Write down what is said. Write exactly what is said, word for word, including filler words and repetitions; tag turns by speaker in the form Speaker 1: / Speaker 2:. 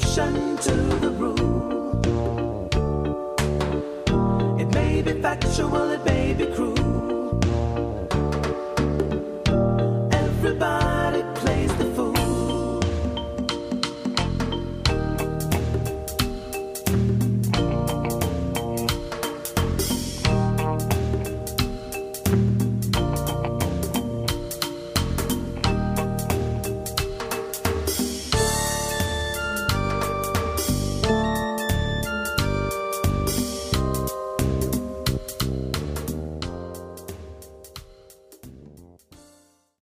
Speaker 1: exception to the rule. It may be factual, it may be cruel.